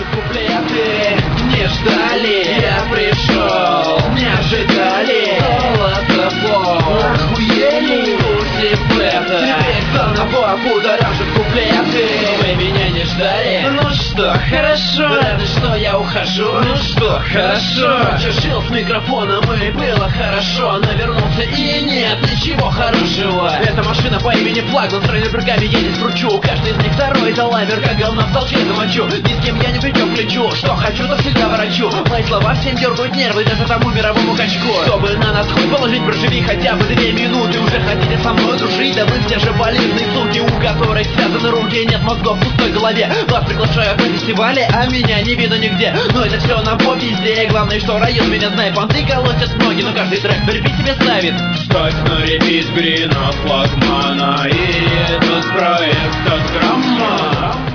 куплеты не ждали, я пришел, не ожидали. Золото флоу, охуели, пусть бета. Теперь заново будоражит куплеты. Вы меня не ждали? Ну что, хорошо. Рады, что я ухожу? Ну что, хорошо. Раньше жил с микрофоном и было хорошо, но вернулся и нет ничего хорошего. Эта машина по имени Флагман с тройными едет в кручу. Каждый из них второй это лайвер, как говна в толчке замочу. Ни с кем я не придем к плечу, что хочу, то всегда ворочу. Мои слова всем дергают нервы, даже тому мировому качку. Чтобы на нас хуй положить, проживи хотя бы 2 минуты. Уже хотите со мной дружить, да вы все же полезные суки, у которых связаны руки, нет мозгов в пустой голове. Вас приглашают на фестивале, а меня не видно нигде. Но это все нам по пизде, главное, что район меня знает. Понты колотят ноги, но каждый трек по репит себе ставит. Ставь на репит Грина Флагмана и этот проект от грамма.